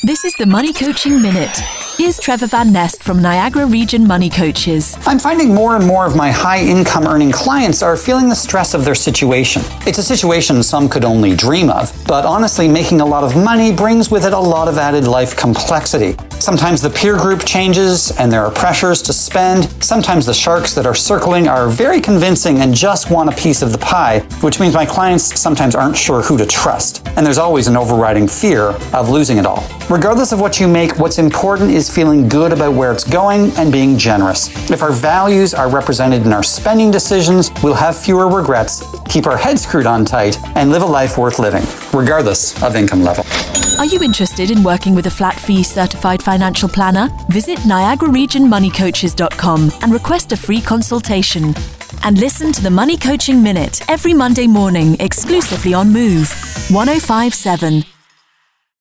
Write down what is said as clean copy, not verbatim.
This is the Money Coaching Minute. Here's Trevor Van Nest from Niagara Region Money Coaches. I'm finding more and more of my high-income earning clients are feeling the stress of their situation. It's a situation some could only dream of, but honestly, making a lot of money brings with it a lot of added life complexity. Sometimes the peer group changes and there are pressures to spend. Sometimes the sharks that are circling are very convincing and just want a piece of the pie, which means my clients sometimes aren't sure who to trust. And there's always an overriding fear of losing it all. Regardless of what you make, what's important is feeling good about where it's going and being generous. If our values are represented in our spending decisions, we'll have fewer regrets, keep our heads screwed on tight, and live a life worth living, regardless of income level. Are you interested in working with a flat fee certified financial planner? Visit NiagaraRegionMoneyCoaches.com and request a free consultation. And listen to the Money Coaching Minute every Monday morning exclusively on Move 105.7.